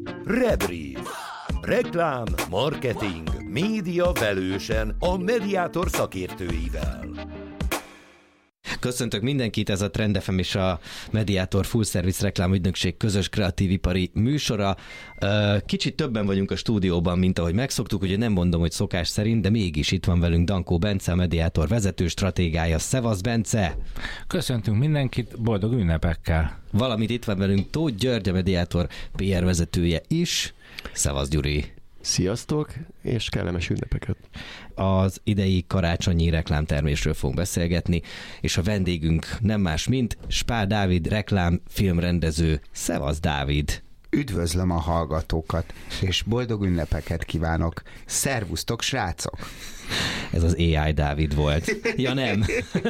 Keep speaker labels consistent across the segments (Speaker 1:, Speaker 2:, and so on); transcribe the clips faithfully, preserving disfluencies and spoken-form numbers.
Speaker 1: Rebrief. Reklám, marketing, média velősen a Mediator szakértőivel.
Speaker 2: Köszöntök mindenkit, ez a Trend ef em és a Mediator Full Service reklámügynökség közös kreatív ipari műsora. Kicsit többen vagyunk a stúdióban, mint ahogy megszoktuk, ugye nem mondom, hogy szokás szerint, de mégis itt van velünk Dankó Bence, a Mediator vezető stratégája. Szevasz, Bence!
Speaker 3: Köszöntünk mindenkit, boldog ünnepekkel!
Speaker 2: Valamit itt van velünk Tóth György, a Mediator pé er vezetője is. Szevasz, Gyuri!
Speaker 4: Sziasztok, és kellemes ünnepeket!
Speaker 2: Az idei karácsonyi reklámtermésről fogunk beszélgetni, és a vendégünk nem más, mint Spál Dávid, reklámfilmrendező. Szevasz, Dávid!
Speaker 5: Üdvözlöm a hallgatókat, és boldog ünnepeket kívánok. Szervusztok, srácok!
Speaker 2: Ez az á i Dávid volt. Ja nem.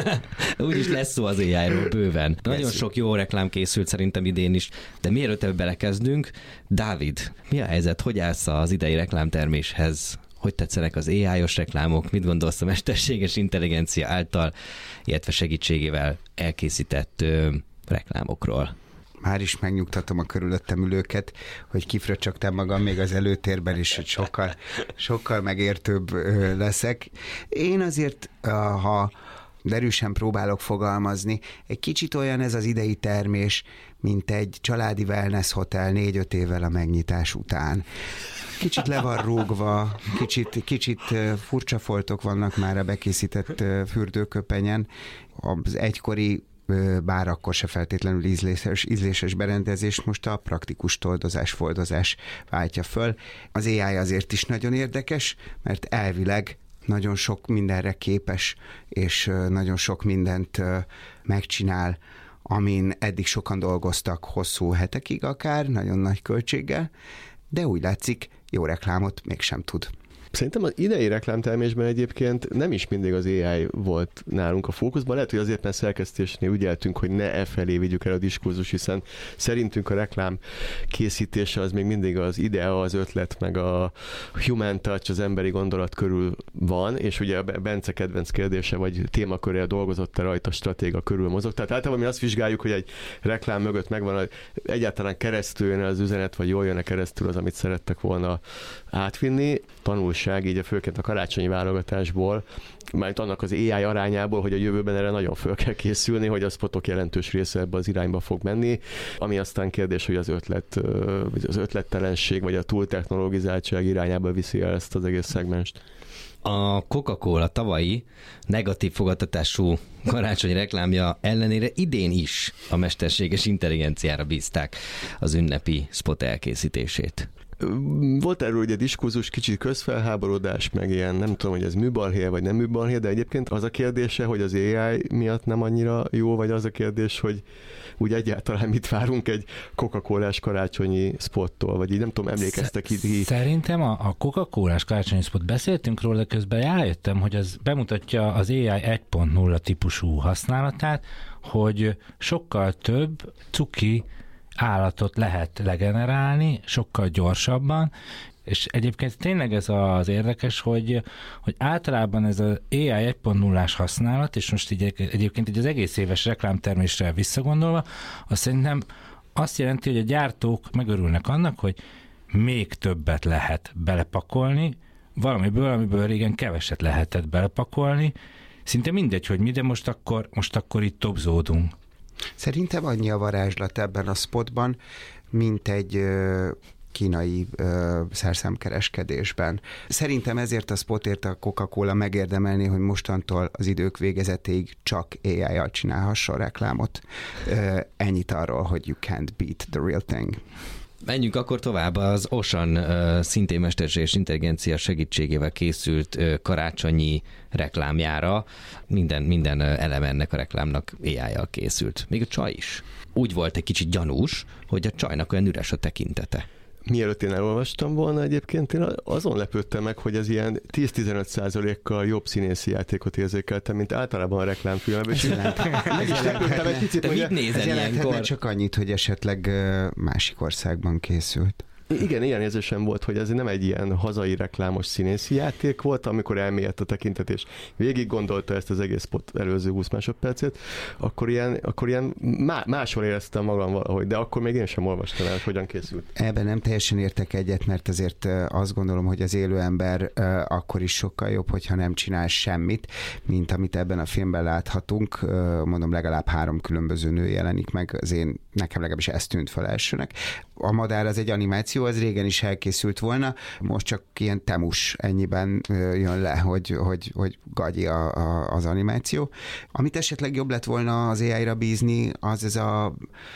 Speaker 2: Úgyis lesz szó az á i-ról bőven. Nagyon lesz. Sok jó reklám készült szerintem idén is, de mielőtt ebbe belekezdünk, Dávid, mi a helyzet? Hogy állsz az idei reklámterméshez? Hogy tetszenek az á i-os reklámok? Mit gondolsz a mesterséges intelligencia által, illetve segítségével elkészített ö, reklámokról?
Speaker 5: Már is megnyugtatom a körülöttem ülőket, hogy kifröcsögtem magam még az előtérben is, hogy sokkal, sokkal megértőbb leszek. Én azért, ha derűsen próbálok fogalmazni, egy kicsit olyan ez az idei termés, mint egy családi wellness hotel négy-öt évvel a megnyitás után. Kicsit le van rúgva, kicsit, kicsit furcsa foltok vannak már a bekészített fürdőköpenyen. Az egykori bár akkor se feltétlenül ízléses, ízléses berendezés, most a praktikus toldozás, foldozás váltja föl. Az á i azért is nagyon érdekes, mert elvileg nagyon sok mindenre képes, és nagyon sok mindent megcsinál, amin eddig sokan dolgoztak hosszú hetekig akár, nagyon nagy költséggel, de úgy látszik, jó reklámot mégsem tud.
Speaker 4: Szerintem az idei reklámtermésben egyébként nem is mindig az á i volt nálunk a fókuszban. Lehet, hogy azért, mert szerkesztésnél ügyeltünk, hogy ne e felé vigyük el a diskurzus, hiszen szerintünk a reklám készítése az még mindig az idea, az ötlet, meg a human touch, az emberi gondolat körül van, és ugye a Bence kedvenc kérdése, vagy témakörrel dolgozott-e rajta, stratéga körül mozog. Tehát általában mi azt vizsgáljuk, hogy egy reklám mögött megvan, hogy egyáltalán keresztül jön az üzenet, vagy jól jön keresztül az, amit szerettek volna átvinni. Tanulság így a főként a karácsonyi válogatásból, majd annak az á i arányából, hogy a jövőben erre nagyon föl kell készülni, hogy a spotok jelentős része ebbe az irányba fog menni, ami aztán kérdés, hogy az ötlet, az ötlettelenség, vagy a túltechnologizáltság irányába viszi el ezt az egész szegmenst.
Speaker 2: A Coca-Cola tavalyi negatív fogadtatású karácsonyi reklámja ellenére idén is a mesterséges intelligenciára bízták az ünnepi spot elkészítését.
Speaker 4: Volt erről ugye diskurzus, kicsit közfelháborodás, meg ilyen, nem tudom, hogy ez műbalhé vagy nem műbalhé, de egyébként az a kérdése, hogy az á i miatt nem annyira jó, vagy az a kérdés, hogy úgy egyáltalán mit várunk egy Coca-Colás karácsonyi spottól, vagy így nem tudom, emlékeztek így.
Speaker 3: Szerintem a, a Coca-Colás karácsonyi spot, beszéltünk róla, közben rájöttem, hogy az bemutatja az á i egy pont nulla típusú használatát, hogy sokkal több cuki állatot lehet legenerálni, sokkal gyorsabban, és egyébként tényleg ez az érdekes, hogy, hogy általában ez az á i egy pont nullás használat, és most így egyébként így az egész éves reklámtermésre visszagondolva, azt szerintem azt jelenti, hogy a gyártók megörülnek annak, hogy még többet lehet belepakolni, valamiből, amiből régen keveset lehetett belepakolni, szinte mindegy, hogy mi, de most akkor, most akkor itt topzódunk.
Speaker 5: Szerintem annyi a varázslat ebben a spotban, mint egy ö, kínai ö, szerszámkereskedésben. Szerintem ezért a spotért a Coca-Cola megérdemelné, hogy mostantól az idők végezetéig csak á i-jal csinálhasson reklámot. Ö, ennyit arról, hogy you can't beat the real thing.
Speaker 2: Menjünk akkor tovább. Az Ocean uh, szintén mesterséges intelligencia segítségével készült uh, karácsonyi reklámjára. Minden, minden uh, eleme ennek a reklámnak á i-jal készült. Még a csaj is. Úgy volt egy kicsit gyanús, hogy a csajnak olyan üres a tekintete.
Speaker 4: Mielőtt én elolvastam volna egyébként, én azon lepődtem meg, hogy ez ilyen tíz-tizenöt százalékkal jobb színészi játékot érzékeltem, mint általában a reklámfilmben. És meg is lepődtem egy picit,
Speaker 2: hogy mit nézel ilyenkor?
Speaker 5: Csak annyit, hogy esetleg másik országban készült.
Speaker 4: Igen, ilyen érzésem volt, hogy ez nem egy ilyen hazai reklámos színészi játék volt, amikor elmélyedt a tekintet, és végig gondolta ezt az egész spot előző húsz másodpercet, akkor ilyen, akkor ilyen má, máshol éreztem magam valahogy, de akkor még én sem olvastam el, hogy hogyan készült.
Speaker 5: Ebben nem teljesen értek egyet, mert azért azt gondolom, hogy az élő ember akkor is sokkal jobb, hogyha nem csinál semmit, mint amit ebben a filmben láthatunk. Mondom, legalább három különböző nő jelenik meg, az én, nekem legalábbis ez tűnt fel elsőnek. A madár az egy animáció, az régen is elkészült volna, most csak ilyen temus ennyiben jön le, hogy, hogy, hogy gagyi a, a, az animáció. Amit esetleg jobb lett volna az á í-ra bízni, az ez a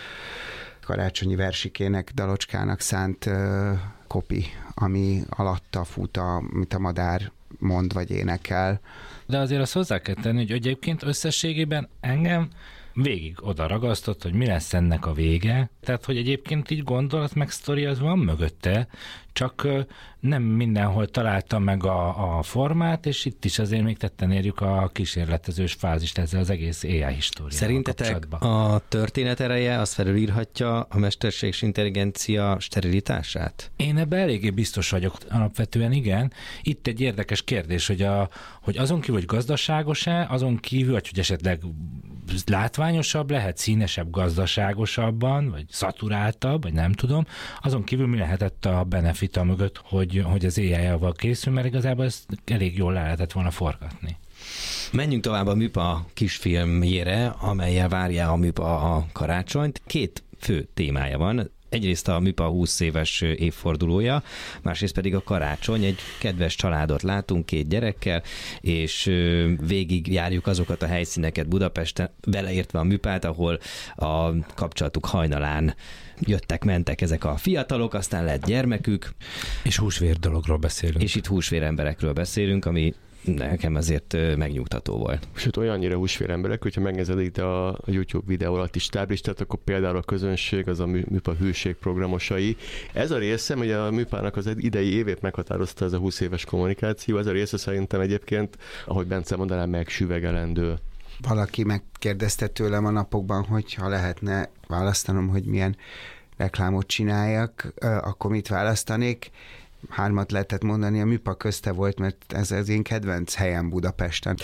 Speaker 5: karácsonyi versikének, dalocskának szánt uh, kopi, ami alatta fut, a, amit a madár mond vagy énekel.
Speaker 3: De azért azt hozzá kell tenni, hogy egyébként összességében engem végig oda ragasztott, hogy mi lesz ennek a vége. Tehát, hogy egyébként így gondolat meg sztori az van mögötte, csak nem mindenhol találtam meg a, a formát, és itt is azért még tetten érjük a kísérletezős fázist ezzel az egész á í históriával.
Speaker 2: Szerintetek a történet ereje az felülírhatja a mesterséges intelligencia sterilitását?
Speaker 3: Én ebben eléggé biztos vagyok, alapvetően igen. Itt egy érdekes kérdés, hogy, a, hogy azon kívül, hogy gazdaságos-e, azon kívül, hogy esetleg látványosabb lehet, színesebb, gazdaságosabban, vagy szaturáltabb, vagy nem tudom, azon kívül mi lehetett a benefita mögött, hogy, hogy az á í-val készül, mert igazából ezt elég jól le lehetett volna forgatni.
Speaker 2: Menjünk tovább a Műpa kisfilmjére, amellyel várja a Műpa a karácsonyt. Két fő témája van. Egyrészt a Műpa húsz éves évfordulója, másrészt pedig a karácsony. Egy kedves családot látunk két gyerekkel, és végig járjuk azokat a helyszíneket Budapesten, beleértve a Műpát, ahol a kapcsolatuk hajnalán jöttek-mentek ezek a fiatalok, aztán lett gyermekük.
Speaker 3: És húsvér dologról beszélünk.
Speaker 2: És itt húsvér emberekről beszélünk, ami nekem azért megnyugtató volt.
Speaker 4: Sőt, olyannyira húsvér emberek, hogyha megnézed itt a YouTube videó alatt is táblistát, akkor például a közönség, az a Műpa hűség programosai. Ez a része, hogy a Műpának az idei évét meghatározta ez a húsz éves kommunikáció, ez a része szerintem egyébként, ahogy Bence mondaná, megsüvegelendő.
Speaker 5: Valaki megkérdezte tőlem a napokban, hogy ha lehetne választanom, hogy milyen reklámot csináljak, akkor mit választanék? Hármat lehetett mondani, a Műpa közte volt, mert ez az én kedvenc helyem Budapesten.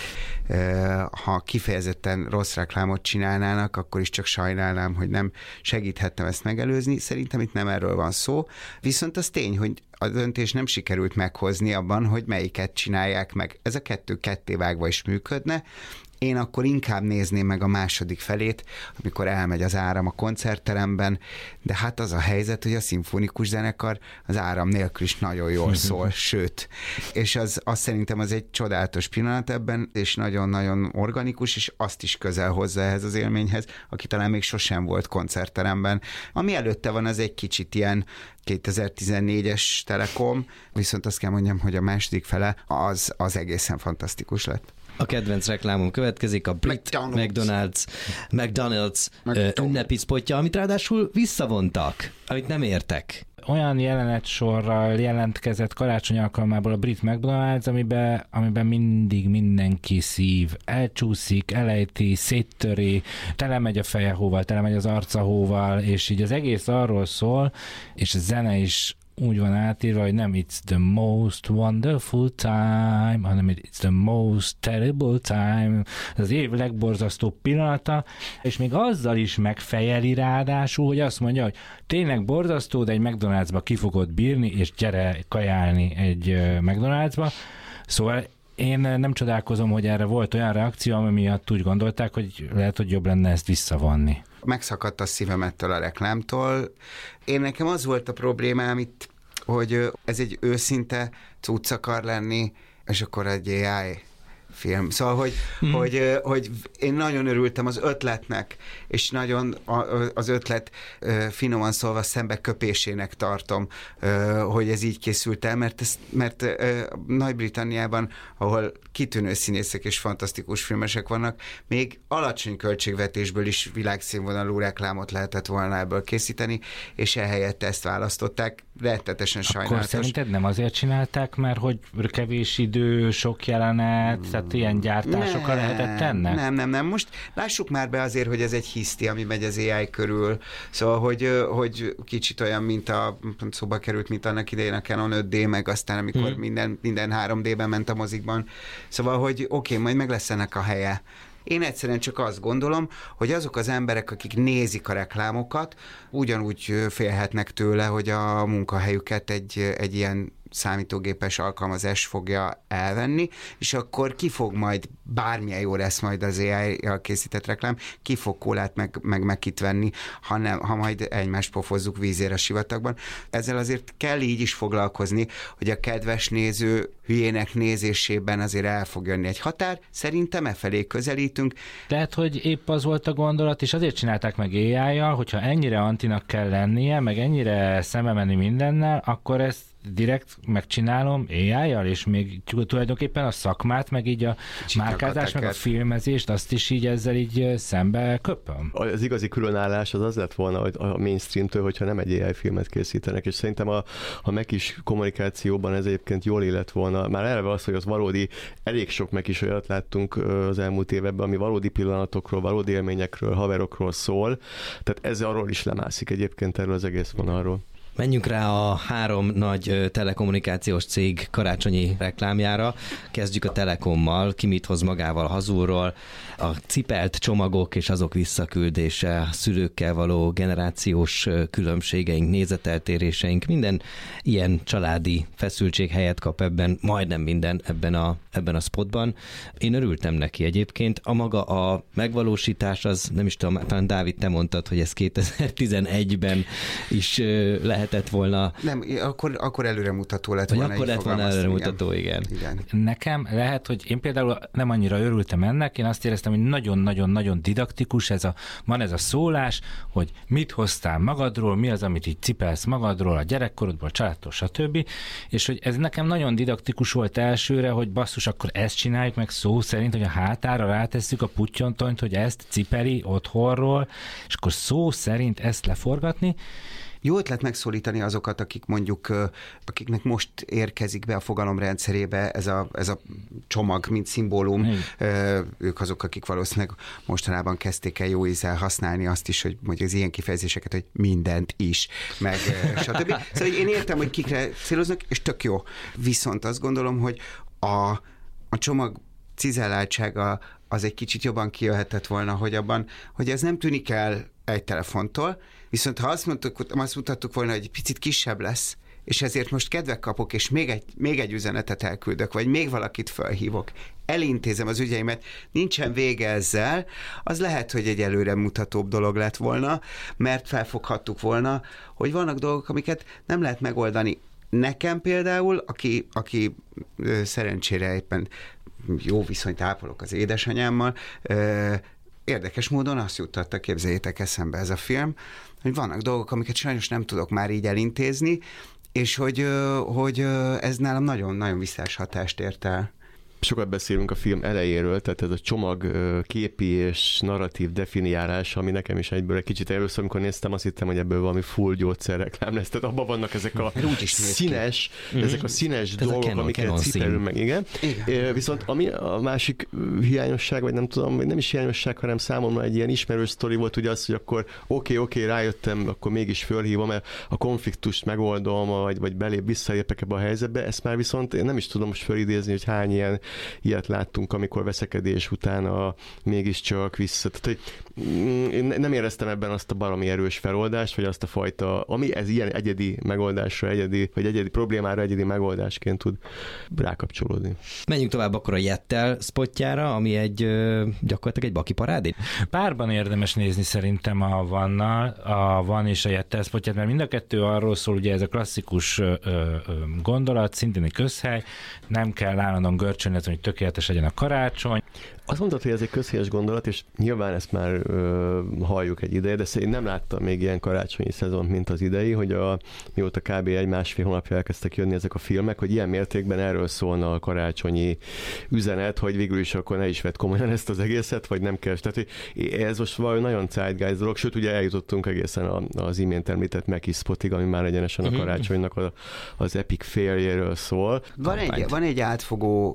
Speaker 5: Ha kifejezetten rossz reklámot csinálnának, akkor is csak sajnálnám, hogy nem segíthettem ezt megelőzni. Szerintem itt nem erről van szó. Viszont az tény, hogy a döntés nem sikerült meghozni abban, hogy melyiket csinálják meg. Ez a kettő kettévágva is működne. Én akkor inkább nézném meg a második felét, amikor elmegy az áram a koncertteremben, de hát az a helyzet, hogy a szimfonikus zenekar az áram nélkül is nagyon jól szól, sőt. És az, az szerintem az egy csodálatos pillanat ebben, és nagyon-nagyon organikus, és azt is közel hozzá ehhez az élményhez, aki talán még sosem volt koncertteremben. Ami előtte van, az egy kicsit ilyen kétezer-tizennégyes Telekom, viszont azt kell mondjam, hogy a második fele az, az egészen fantasztikus lett.
Speaker 2: A kedvenc reklámom következik, a Brit McDonald's, McDonald's, McDonald's, McDonald's. ünnepi spotja, amit ráadásul visszavontak, amit nem értek.
Speaker 3: Olyan jelenetsorral jelentkezett karácsony alkalmából a Brit McDonald's, amiben, amiben mindig mindenki szív, elcsúszik, elejti, széttöri, telemegy a feje hóval, telemegy az arca hóval, és így az egész arról szól, és a zene is úgy van átírva, hogy nem it's the most wonderful time, hanem it's the most terrible time. Ez az év legborzasztóbb pillanata, és még azzal is megfejeli ráadásul, hogy azt mondja, hogy tényleg borzasztó, de egy McDonald'sba ki fogod bírni, és gyere kajálni egy McDonald'sba. Szóval én nem csodálkozom, hogy erre volt olyan reakció, ami miatt úgy gondolták, hogy lehet, hogy jobb lenne ezt visszavonni.
Speaker 5: Megszakadt a szívem ettől a reklámtól. Én nekem az volt a problémám itt, hogy ez egy őszinte cucc akar lenni, és akkor egy á i film. Szóval, hogy, mm. hogy, hogy én nagyon örültem az ötletnek, és nagyon az ötlet finoman szólva szembeköpésének tartom, hogy ez így készült el, mert, ez, mert Nagy-Britanniában, ahol kitűnő színészek és fantasztikus filmesek vannak, még alacsony költségvetésből is világszínvonalú reklámot lehetett volna ebből készíteni, és ehelyett ezt választották. Rettetesen sajnálatos.
Speaker 3: Akkor szerinted nem azért csinálták, mert hogy kevés idő, sok jelenet, tehát Tehát ilyen gyártásokkal
Speaker 5: nem,
Speaker 3: lehetett ennek?
Speaker 5: Nem, nem, nem. Most lássuk már be azért, hogy ez egy hiszti, ami megy az á i körül. Szóval, hogy, hogy kicsit olyan, mint a szóba került, mint annak idején a Canon öt dé, meg aztán, amikor hmm. minden, minden három dében ment a mozikban. Szóval, hogy oké, okay, majd meg lesz ennek a helye. Én egyszerűen csak azt gondolom, hogy azok az emberek, akik nézik a reklámokat, ugyanúgy félhetnek tőle, hogy a munkahelyüket egy, egy ilyen számítógépes alkalmazás fogja elvenni, és akkor ki fog majd, bármilyen jó lesz majd az á i-jal készített reklám, ki fog kólát meg, meg megit venni, ha, nem, ha majd egymást pofozzuk vízére a sivatagban. Ezzel azért kell így is foglalkozni, hogy a kedves néző hülyének nézésében azért el fog jönni egy határ, szerintem e felé közelítünk.
Speaker 3: Lehet, hogy épp az volt a gondolat, és azért csinálták meg á i-jal, hogyha ennyire antinak kell lennie, meg ennyire szembe menni mindennel, akkor ezt direkt megcsinálom á i-jal, és még tulajdonképpen a szakmát, meg így a márkázás, meg a filmezést, azt is így ezzel így szembe köpöm.
Speaker 4: Az igazi különállás az az lett volna hogy a mainstreamtől, hogyha nem egy á i filmet készítenek, és szerintem a, a Mac-is kommunikációban ez egyébként jól élet volna. Már eleve az, hogy az valódi, elég sok Mac is olyat láttunk az elmúlt években, ami valódi pillanatokról, valódi élményekről, haverokról szól, tehát ez arról is lemászik egyébként erről az egész vonalról.
Speaker 2: Menjünk rá a három nagy telekommunikációs cég karácsonyi reklámjára. Kezdjük a Telekommal, ki mit hoz magával hazulról, a cipelt csomagok és azok visszaküldése, a szülőkkel való generációs különbségeink, nézeteltéréseink, minden ilyen családi feszültség helyet kap ebben, majdnem minden ebben a, ebben a spotban. Én örültem neki egyébként. A maga a megvalósítás, az nem is tudom, talán Dávid, te mondtad, hogy ez kétezer-tizenegyben is lehet lehetett volna.
Speaker 5: Nem, akkor, akkor előremutató lett
Speaker 2: vagy
Speaker 5: volna.
Speaker 2: Akkor lett volna előremutató, igen.
Speaker 5: igen.
Speaker 3: Nekem lehet, hogy én például nem annyira örültem ennek, én azt éreztem, hogy nagyon-nagyon-nagyon didaktikus, ez a, van ez a szólás, hogy mit hoztál magadról, mi az, amit így cipelsz magadról, a gyerekkorodból, a családtól, stb. És hogy ez nekem nagyon didaktikus volt elsőre, hogy basszus, akkor ezt csináljuk meg szó szerint, hogy a hátára rátesszük a putyontonyt, hogy ezt cipeli otthonról, és akkor szó szerint ezt leforgatni.
Speaker 5: Jó ötlet megszólítani azokat, akik mondjuk, akiknek most érkezik be a fogalomrendszerébe ez a, ez a csomag, mint szimbólum. Hmm. Ők azok, akik valószínűleg mostanában kezdték el jó ízzel használni azt is, hogy mondjuk az ilyen kifejezéseket, hogy mindent is, meg stb. Szóval én értem, hogy kikre céloznak, és tök jó. Viszont azt gondolom, hogy a, a csomag cizelláltsága az egy kicsit jobban kijöhetett volna, hogy abban, hogy ez nem tűnik el egy telefontól, viszont ha azt, mondtuk, azt mutattuk volna, hogy egy picit kisebb lesz, és ezért most kedvet kapok, és még egy, még egy üzenetet elküldök, vagy még valakit felhívok, elintézem az ügyeimet, nincsen vége ezzel, az lehet, hogy egy előremutatóbb dolog lett volna, mert felfoghattuk volna, hogy vannak dolgok, amiket nem lehet megoldani. Nekem például, aki, aki szerencsére éppen jó viszonyt ápolok az édesanyámmal, érdekes módon azt juttatta, képzeljétek, eszembe ez a film, hogy vannak dolgok, amiket sajnos nem tudok már így elintézni, és hogy, hogy ez nálam nagyon-nagyon visszás hatást ért el.
Speaker 4: Sokat beszélünk a film elejéről, tehát ez a csomag képi és narratív definiálás, ami nekem is egyből egy kicsit először, amikor néztem, azt hittem, hogy ebből valami full gyógyszerreklám lesz. Tehát abban vannak ezek a színes, ezek a színes ez dolgok, a amiket cipelünk meg, igen. igen. Viszont ami a másik hiányosság, vagy nem tudom, nem is hiányosság, hanem számomra egy ilyen ismerős sztori volt, ugye az, hogy akkor oké, okay, oké, okay, rájöttem, akkor mégis fölhívom, mert a konfliktust megoldom, vagy, vagy belép, visszalépek ebbe a helyzetbe, ezt már viszont én nem is tudom most fölidézni, hogy hány ilyen ilyet láttunk, amikor veszekedés után a mégiscsak vissza. Tehát, hogy én nem éreztem ebben azt a baromi erős feloldást, vagy azt a fajta, ami ez ilyen egyedi megoldásra, egyedi, vagy egyedi problémára egyedi megoldásként tud rákapcsolódni.
Speaker 2: Menjünk tovább akkor a Jettel spotjára, ami egy gyakorlatilag egy baki parádé.
Speaker 3: Párban érdemes nézni szerintem a Vannal, a Van és a Jettel spotját, mert mind a kettő arról szól, ugye ez a klasszikus ö, ö, gondolat, szintén egy közhely, nem kell állandóan görcsölni, hogy tökéletes legyen a karácsony.
Speaker 4: Azt mondtad, hogy ez egy közhelyes gondolat, és nyilván ezt már ö, halljuk egy ideje, de én nem láttam még ilyen karácsonyi szezont, mint az idei, hogy a, mióta kb. egy-másfél hónapja elkezdtek jönni ezek a filmek, hogy ilyen mértékben erről szólna a karácsonyi üzenet, hogy végül is akkor ne is vedd komolyan ezt az egészet, vagy nem kell. Tehát, hogy ez most valami nagyon zeitgeist dolog, sőt, ugye eljutottunk egészen az imént említett Mac spotig, ami már egyenesen a karácsonynak a, az epic failjéről szól.
Speaker 5: Van egy, van egy átfogó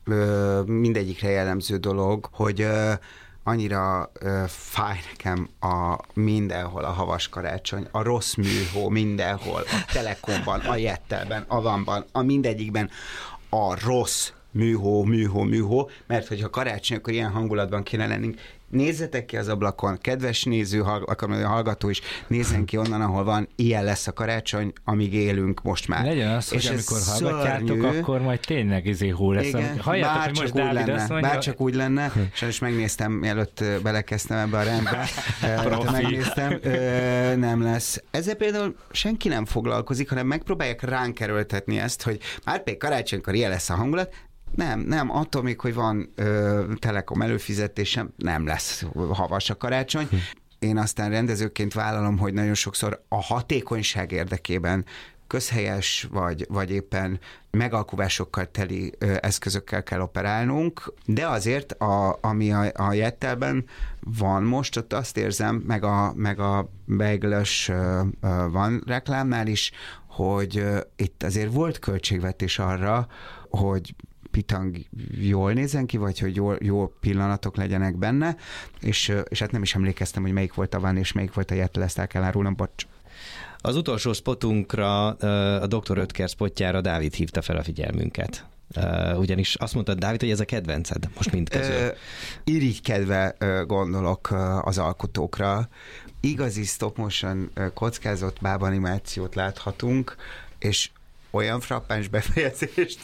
Speaker 5: mindegyikre jellemző dolog, hogy annyira ö, fáj nekem a mindenhol a havas karácsony, a rossz műhó mindenhol, a Telekomban, a Jettelben, a Vanban, a mindegyikben a rossz műhó, műhó, műhó, mert hogyha karácsony, akkor ilyen hangulatban kéne lennünk. Nézzetek ki az ablakon, kedves néző, hallgató is, nézzen ki onnan, ahol van, ilyen lesz a karácsony, amíg élünk most már.
Speaker 3: Legyen az, és hogy amikor hallgatjátok, szörnyű, akkor majd tényleg izé hó lesz.
Speaker 5: Igen,
Speaker 3: halljátok, hogy most Dávid
Speaker 5: lenne,
Speaker 3: azt mondja,
Speaker 5: bárcsak úgy lenne, sajnos megnéztem, mielőtt belekezdtem ebbe a rendbe, megnéztem, ö, nem lesz. Ezzel például senki nem foglalkozik, hanem megpróbálják ránk erőltetni ezt, hogy már pedig karácsonykor ilyen lesz a hangulat. Nem, nem, attól még, hogy van ö, Telekom előfizetésem, nem lesz havas a karácsony. Én aztán rendezőként vállalom, hogy nagyon sokszor a hatékonyság érdekében közhelyes, vagy, vagy éppen megalkuvásokkal teli ö, eszközökkel kell operálnunk, de azért, a, ami a, a Jettelben van most, ott azt érzem, meg a, meg a Bagel-ös ö, ö, van reklámnál is, hogy ö, itt azért volt költségvetés arra, hogy pitang jól nézzen ki, vagy hogy jó, jó pillanatok legyenek benne, és, és hát nem is emlékeztem, hogy melyik volt a van, és melyik volt a Jettel, ezt el kell árulnom, bocs.
Speaker 2: Az utolsó spotunkra, a doktor Ötker spotjára Dávid hívta fel a figyelmünket. Ugyanis azt mondta Dávid, hogy ez a kedvenced most mindközül.
Speaker 5: Irigykedve gondolok az alkotókra. Igazi stop motion kockázott bábanimációt láthatunk, és olyan frappáns befejezést,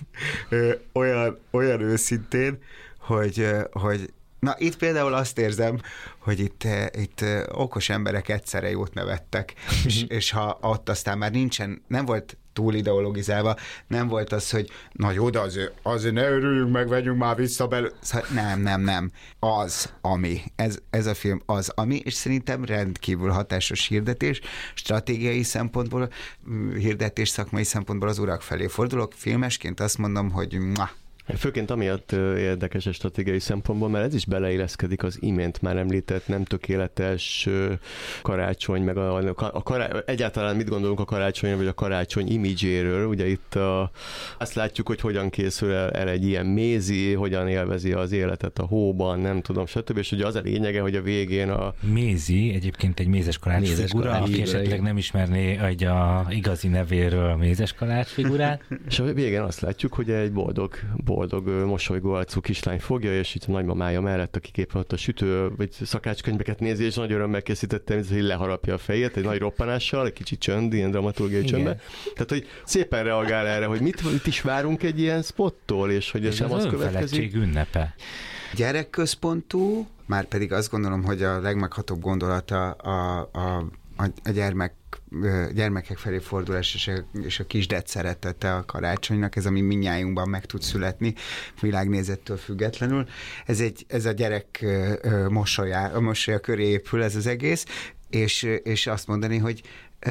Speaker 5: olyan, olyan őszintén, hogy, hogy na itt például azt érzem, hogy itt, itt okos emberek egyszerre jót nevettek, és, és ha ott aztán már nincsen, nem volt túl ideologizálva, nem volt az, hogy na jó, de azért, azért ne örüljünk meg, vegyünk már vissza belőle. Szóval nem, nem, nem. Az, ami. Ez, ez a film az, ami, és szerintem rendkívül hatásos hirdetés. Stratégiai szempontból, hirdetés szakmai szempontból az urak felé fordulok. Filmesként azt mondom, hogy mwah,
Speaker 4: Főként amiatt érdekes a stratégiai szempontból, mert ez is beleilleszkedik az imént már említett nem tökéletes karácsony, meg a, a kará, egyáltalán mit gondolunk a karácsonyra, vagy a karácsony imidzséről. Ugye itt a, azt látjuk, hogy hogyan készül el, el egy ilyen mézi, hogyan élvezi az életet a hóban, nem tudom, stb. És ugye az a lényege, hogy a végén a...
Speaker 3: Mézi, egyébként egy mézes kalács mézes figura, kalács, aki esetleg igen. nem ismerné egy a igazi nevéről a mézes kalács figurát.
Speaker 4: És a végén azt látjuk, hogy egy boldog, boldog boldog, mosolygó arcú kislány fogja, és itt a nagymamája mellett, aki éppen ott a sütő, vagy szakácskönyveket nézi, és nagy örömmel készítettem, hogy leharapja a fejét egy nagy roppanással, egy kicsit csönd, ilyen dramaturgiai csöndbe. Tehát, hogy szépen reagál erre, hogy mit, mit is várunk egy ilyen spottól, és hogy ez
Speaker 3: és
Speaker 4: nem az, az
Speaker 3: következik. Ünnepe.
Speaker 5: Gyerekközpontú, már pedig azt gondolom, hogy a legmeghatóbb gondolata a, a, a gyermek gyermekek felé fordulás és a, és a kisded szeretete a karácsonynak, ez ami mindnyájunkban meg tud születni, világnézettől függetlenül. Ez, egy, ez a gyerek mosolya, mosolya köré épül ez az egész, és, és azt mondani, hogy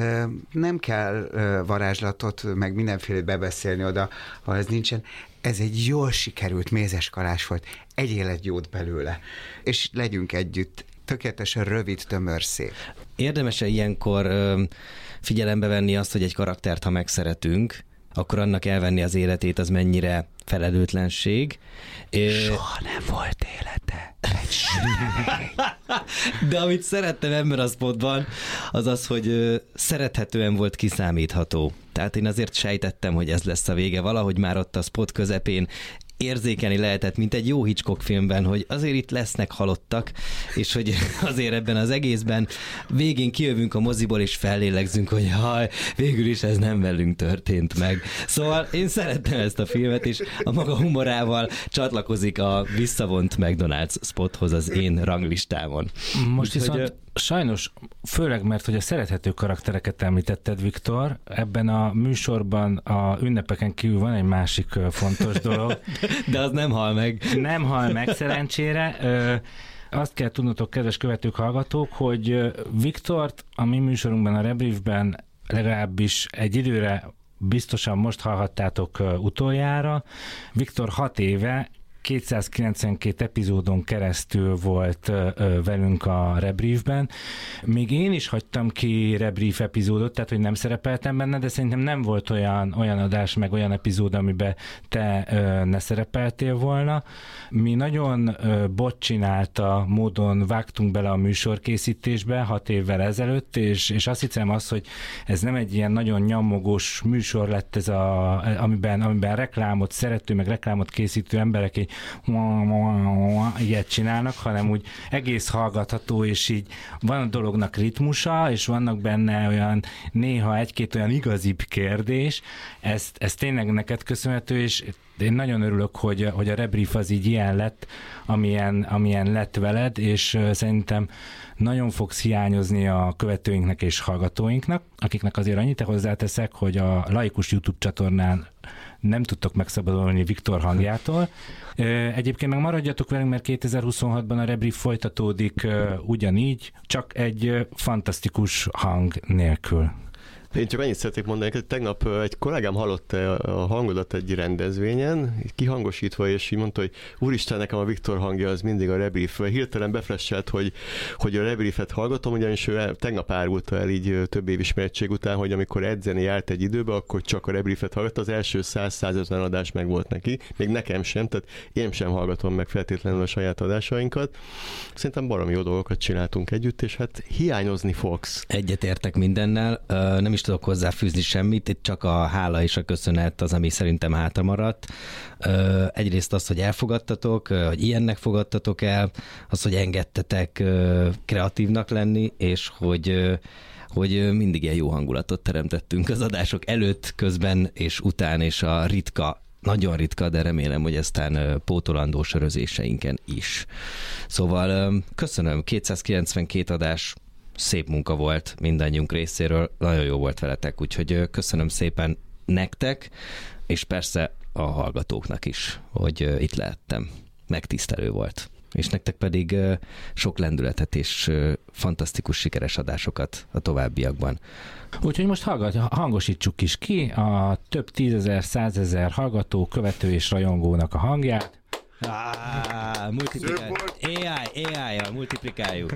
Speaker 5: nem kell varázslatot, meg mindenfélét bebeszélni oda, ha ez nincsen. Ez egy jól sikerült mézes kalács volt, egyél egy jót belőle, és legyünk együtt. Tökéletesen rövid, tömör, szép.
Speaker 2: Érdemes-e ilyenkor ö, figyelembe venni azt, hogy egy karaktert, ha megszeretünk, akkor annak elvenni az életét, az mennyire felelőtlenség.
Speaker 5: Soha nem volt élete. Egy
Speaker 2: De amit szerettem ebben a spotban, az az, hogy ö, szerethetően volt kiszámítható. Tehát én azért sejtettem, hogy ez lesz a vége. Valahogy már ott a spot közepén érzékelni lehetett, mint egy jó Hitchcock filmben, hogy azért itt lesznek halottak, és hogy azért ebben az egészben végén kijövünk a moziból, és fellélegzünk, hogy haj, végül is ez nem velünk történt meg. Szóval én szerettem ezt a filmet, és a maga humorával csatlakozik a visszavont McDonald's spothoz az én ranglistámon.
Speaker 3: Most
Speaker 2: Úgy,
Speaker 3: viszont
Speaker 2: hogy,
Speaker 3: sajnos, főleg mert, hogy a szerethető karaktereket említetted, Viktor, ebben a műsorban a ünnepeken kívül van egy másik fontos dolog.
Speaker 2: De az nem hal meg. Nem
Speaker 3: hal meg, szerencsére. Azt kell tudnotok, kedves követők, hallgatók, hogy Viktort a mi műsorunkban, a Rebriefben legalábbis egy időre biztosan most hallhattátok utoljára. Viktor hat éve kétszázkilencvenkét epizódon keresztül volt velünk a Rebriefben. Még én is hagytam ki Rebrief epizódot, tehát hogy nem szerepeltem benne, de szerintem nem volt olyan, olyan adás, meg olyan epizód, amiben te ne szerepeltél volna. Mi nagyon bot csinálta módon vágtunk bele a műsorkészítésbe hat évvel ezelőtt, és, és azt hiszem az, hogy ez nem egy ilyen nagyon nyomogós műsor lett ez, a, amiben, amiben reklámot szerető, meg reklámot készítő emberek így ilyet csinálnak, hanem úgy egész hallgatható, és így van a dolognak ritmusa, és vannak benne olyan néha egy-két olyan igazibb kérdés. Ez, ez tényleg neked köszönhető, és én nagyon örülök, hogy, hogy a Rebrief az így ilyen lett, amilyen, amilyen lett veled, és szerintem nagyon fogsz hiányozni a követőinknek és hallgatóinknak, akiknek azért annyit hozzáteszek, hogy a laikus YouTube csatornán nem tudtok megszabadulni Viktor hangjától. Egyébként meg maradjatok velünk, mert kétezer-huszonhatban a Rebrief folytatódik ugyanígy, csak egy fantasztikus hang nélkül.
Speaker 4: Én csak annyit szeretnék mondani, hogy tegnap egy kollégám hallott a hangodat egy rendezvényen, kihangosítva, és így mondta, hogy úristen, nekem a Viktor hangja az mindig a Rebrief. Hirtelen befresselt, hogy, hogy a Rebriefet hallgatom, ugyanis ő tegnap árulta el így több év ismertség után, hogy amikor edzeni járt egy időbe, akkor csak a Rebriefet hallgatta, az első száz-százötven adás meg volt neki, még nekem sem, tehát én sem hallgatom meg feltétlenül a saját adásainkat. Szerintem baromi jó dolgokat csináltunk együtt, és hát hiányozni fogsz.
Speaker 2: Egyetértek mindennel, nem is tudok hozzáfűzni semmit, itt csak a hála és a köszönet az, ami szerintem hátra maradt. Egyrészt az, hogy elfogadtatok, hogy ilyennek fogadtatok el, az, hogy engedtetek kreatívnak lenni, és hogy hogy mindig ilyen jó hangulatot teremtettünk az adások előtt, közben és után, és a ritka, nagyon ritka, de remélem, hogy aztán pótolandó sörözéseinken is. Szóval köszönöm, kétszázkilencvenkét adás, szép munka volt mindannyiunk részéről, nagyon jó volt veletek, úgyhogy köszönöm szépen nektek, és persze a hallgatóknak is, hogy itt lehettem. Megtisztelő volt. És nektek pedig sok lendületet és fantasztikus sikeres adásokat a továbbiakban.
Speaker 3: Úgyhogy most hallgat, hangosítsuk is ki a több tízezer, százezer hallgató, követő és rajongónak a hangját.
Speaker 2: Ah, multiplikáljuk. á i, á i-jal multiplikáljuk.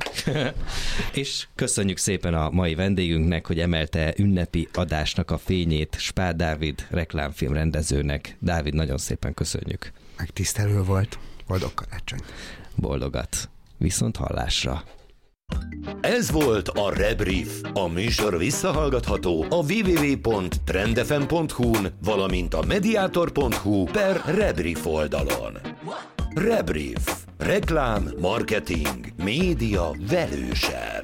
Speaker 2: És köszönjük szépen a mai vendégünknek, hogy emelte ünnepi adásnak a fényét, Spád Dávid reklámfilm rendezőnek. Dávid, nagyon szépen köszönjük.
Speaker 5: Megtisztelő volt. Boldog karácsony.
Speaker 2: Boldogat. Viszont hallásra.
Speaker 1: Ez volt a Rebrief. A műsor visszahallgatható a double-u double-u double-u pont trendfm pont hu-n, valamint a mediator pont hu per Rebrief oldalon. Rebrief. Reklám, marketing, média velősen.